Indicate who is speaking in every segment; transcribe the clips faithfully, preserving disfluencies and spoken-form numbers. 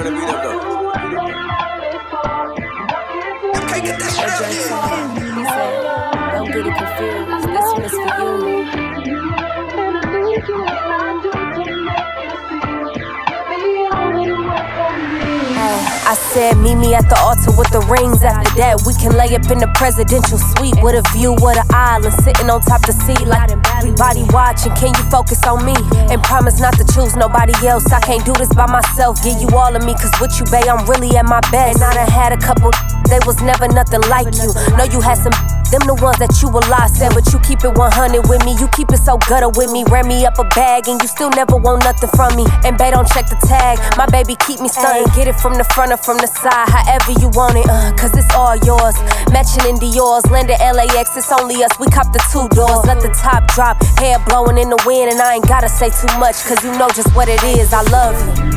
Speaker 1: Turn the beat up though. You can't get that shit out here.
Speaker 2: He said, don't get it confused. This one is for you. I said, meet me at the altar with the rings. After that, we can lay up in the presidential suite with a view of the island, sitting on top the seat like everybody watching. Can you focus on me and promise not to choose nobody else? I can't do this by myself. Give you all of me, cause with you, babe, I'm really at my best. And I done had a couple, they was never nothing like you. Know you had some, them the ones that you will lie said, but you keep it one hundred with me. You keep it so gutter with me. Ran me up a bag and you still never want nothing from me. And babe, don't check the tag. My baby keep me stunning. Get it from the front or from the side, however you want it, uh, cause it's all yours. Matching in Dior's, landed L A X, it's only us. We cop the two doors, let the top drop, hair blowing in the wind, and I ain't gotta say too much, cause you know just what it is. I love you.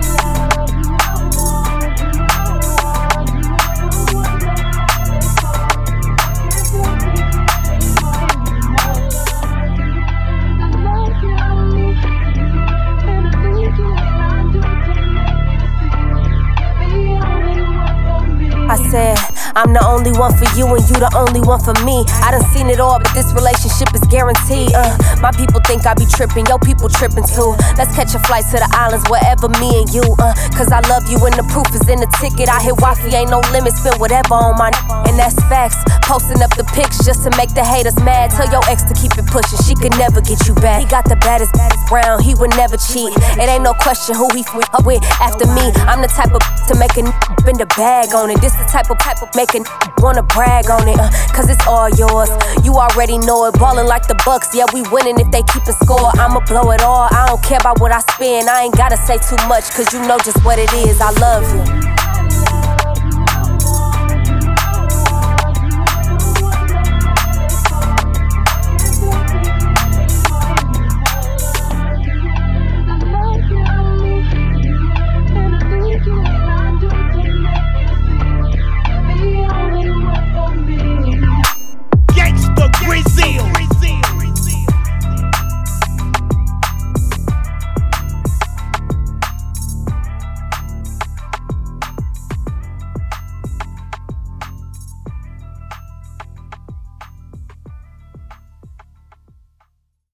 Speaker 2: I said, I'm the only one for you and you the only one for me. I done seen it all, but this relationship is guaranteed. Uh, my people think I be tripping, your people tripping too. Let's catch a flight to the islands, wherever me and you. Uh, cause I love you and the proof is in the ticket. I hit Wi-Fi, ain't no limit, spend whatever on my n- and that's facts. Posting up the pics just to make the haters mad. Tell your ex to keep it pushing, she could never get you back. He got the baddest, baddest brown, he would never cheat. It ain't no question who he f*** up with after me. I'm the type of to make a n- spend a bag on it. This the type of type of make a n- wanna brag on it, uh, cause it's all yours. You already know it, ballin' like the Bucks. Yeah, we winning if they keepin' score. I'ma blow it all, I don't care about what I spend. I ain't gotta say too much, cause you know just what it is. I love you.